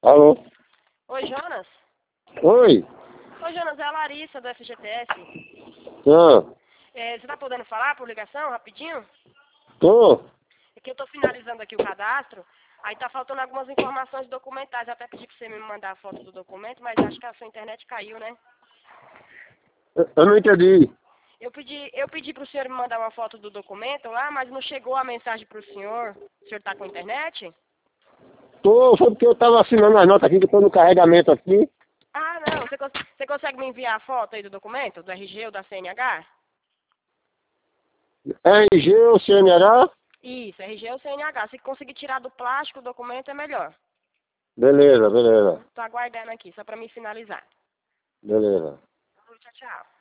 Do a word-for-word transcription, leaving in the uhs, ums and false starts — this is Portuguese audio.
Alô? Oi, Jonas? Oi? Oi, Jonas, é a Larissa do F G T S. Ah, É, você tá podendo falar por ligação, rapidinho? tô? É que eu tô finalizando aqui o cadastro, aí tá faltando algumas informações documentais. Eu até pedi pra você me mandar a foto do documento, mas acho que a sua internet caiu, né? Eu eu não entendi. Eu pedi, eu pedi pro senhor me mandar uma foto do documento lá, mas não chegou a mensagem pro senhor. O senhor tá com internet? Tô, foi porque eu tava assinando as notas aqui, que eu tô no carregamento aqui. Ah, não. Você, cons você consegue me enviar a foto aí do documento, do R G ou da C N H? R G ou C N H? Isso, R G ou C N H. Se conseguir tirar do plástico o documento é melhor. Beleza, beleza. Tô aguardando aqui, só pra me finalizar. Beleza. Tchau, tchau.